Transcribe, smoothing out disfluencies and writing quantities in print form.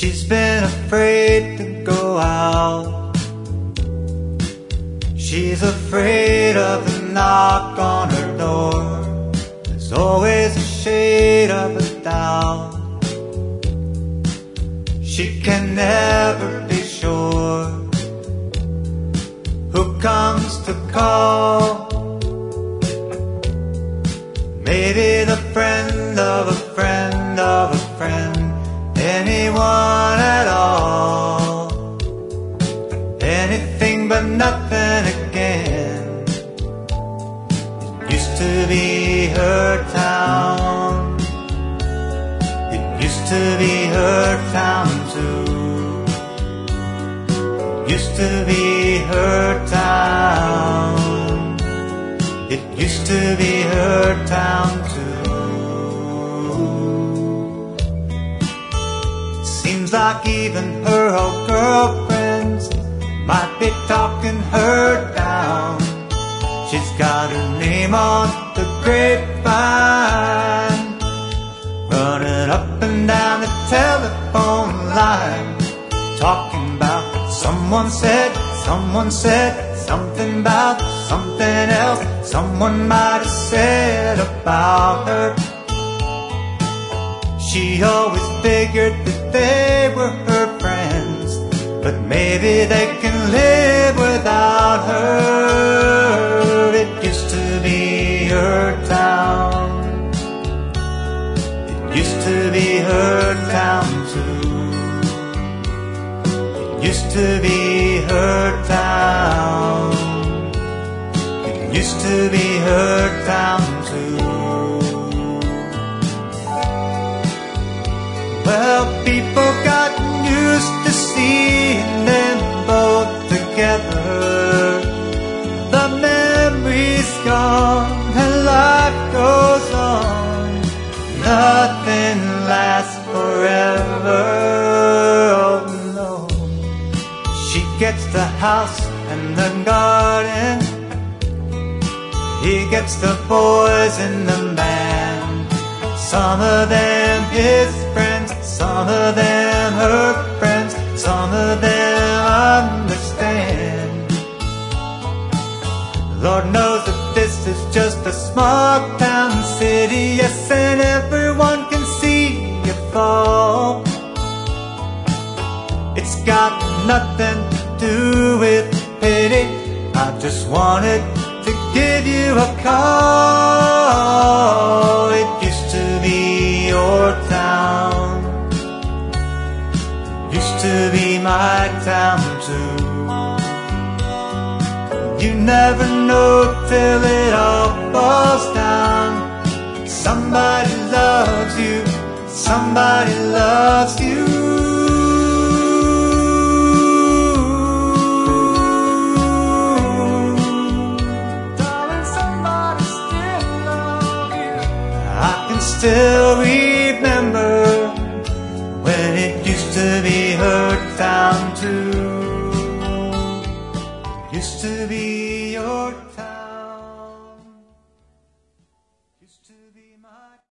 She's been afraid to go out. She's afraid of the knock on her door. There's always a shade of a doubt. She can never be sure who comes to call. Maybe the friend of a friend of a friend, anyone at all. Anything but nothing again. It used to be her town. It used to be her town too. Used to be her town. It used to be her town too. Seems like even her old girlfriends might be talking her down. She's got her name on the grapevine, running up and down the telephone line, talking about what someone said something about something else someone might have said about her. She always figured that they were her friends, but maybe they can live without her. It used to be her town. It used to be her town too. It used to be her town. It used to be her town too. Well, people got used to seeing them both together. The memory's gone and life goes on. Nothing lasts forever. Oh no. She gets the house and the garden. He gets the boys in the band. Some of them his friends, some of them her friends, some of them understand. Lord knows that this is just a small town city, yes, and everyone can see you fall. It's got nothing to do with pity. I just wanted to give you a call. It used to be your town. Used to be my town too. You never know till it all falls down. Somebody loves you. Somebody loves you. Still remember when it used to be her town too. Used to be your town. Used to be my